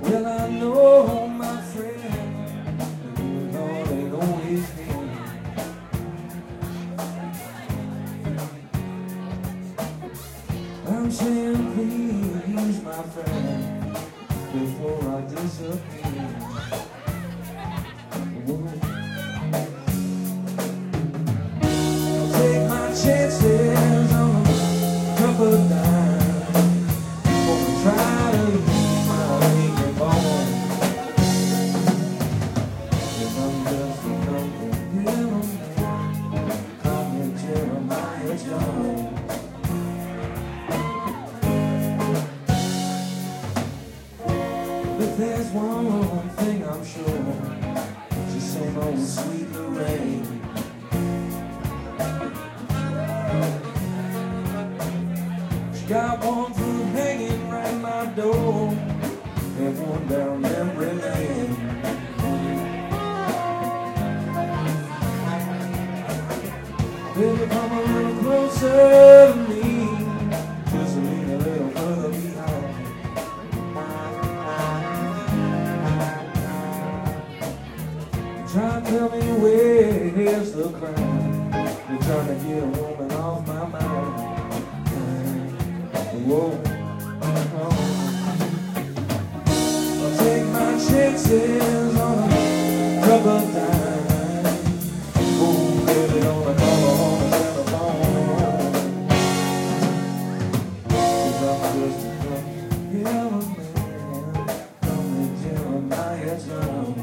Well, I know, my friend, that you Lord ain't always been. I'm saying please, my friend, before I disappear. I'll take my chances on a couple of dimes before I try to leave my aching bone. If I'm just a couple man, call me Jeremiah Jones. But there's one thing I'm sure, it's the same old sweet Lorraine. She got one foot hanging right my door, and one down memory lane. Baby, come a little closer to me, just lean a little further behind. Try to tell me where's the crime. You're trying to get a woman off my mind. Whoa. I'll take my chances on a couple of times. Oh, baby, don't call on the telephone. 'Cause I'm just a yellow man, only Jeremiah Jones.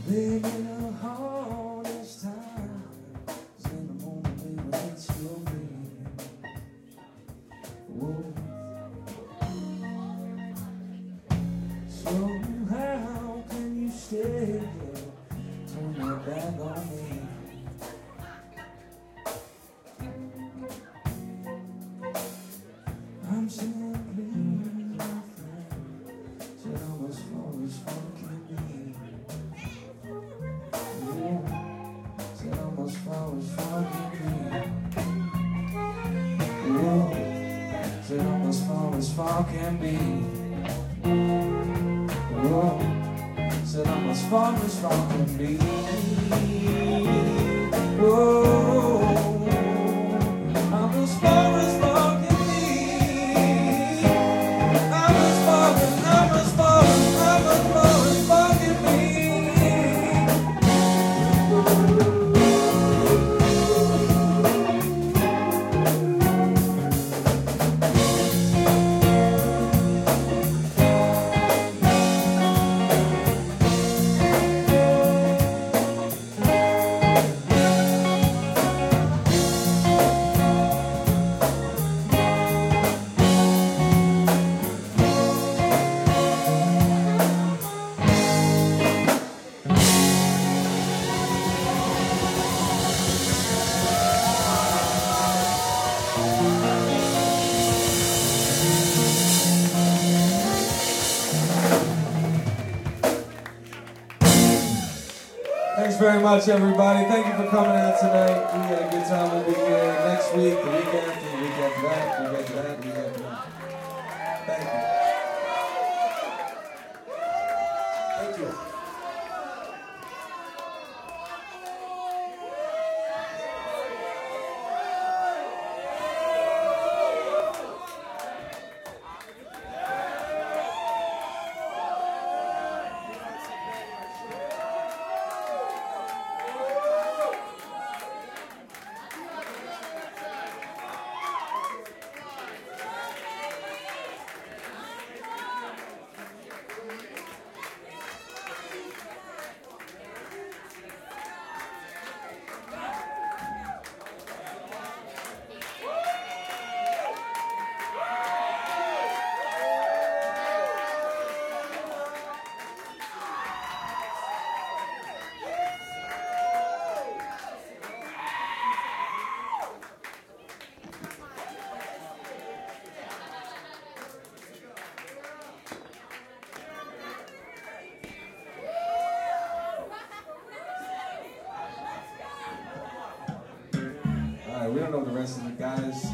Baby, the hardest time is in the moment, baby, that you're with. Whoa. So how can you stay here? Turn your back on me. I'm simply my friend. Said I was always fucking me. Yeah. Said I was always fucking me. Yeah. Said I was always fucking me. Whoa. Said I'm as far as far can be. Whoa. I'm as far as far can be. I'm as far as, I'm as far as, I'm as far as far can be. Thanks very much, everybody. Thank you for coming out tonight. We had a good time. We'll be here next week, the week after, the week after that, the week after that, the week after that. Thank you. Thank you. We don't know the rest of the guys.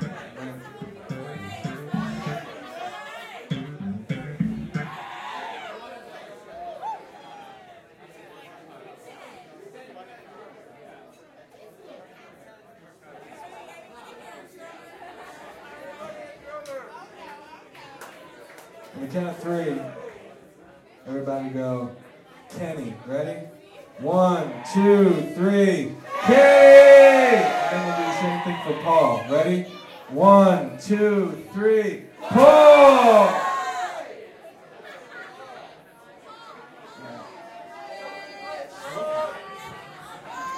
On the count of three, everybody go, Kenny. Ready? 1, 2, 3, Kenny! And then we'll do the same thing for Paul. Ready? 1, 2, 3, Paul!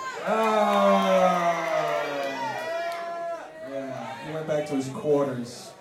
Yeah, he went back to his quarters.